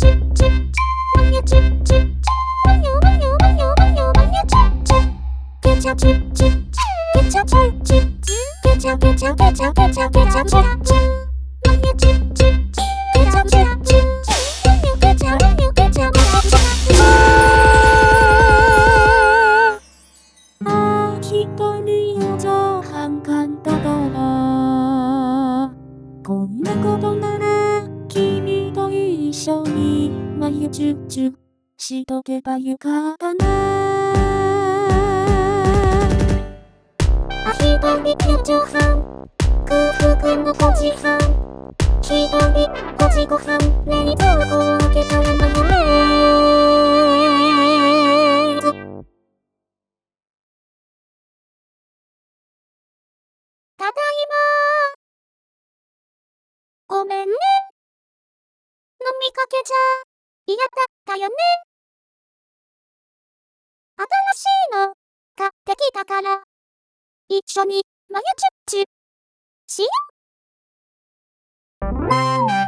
チチマユチチマユマユマユマユマユチチケチャチチケチャチチケチャケチャケチャケチャケチャチチマユチチケチャチチマユケチャマユケチャケチャチ一人四畳半簡単だな。こんなことなら君と一緒に眉チュッチュしとけばよかったな。一人四畳半空腹の5時半一人5時ご飯冷蔵庫を開けたらマヨネーズただいまごめんね。飲みかけじゃ嫌だったよね。新しいの買ってきたから一緒にマヨチュッチュしよう。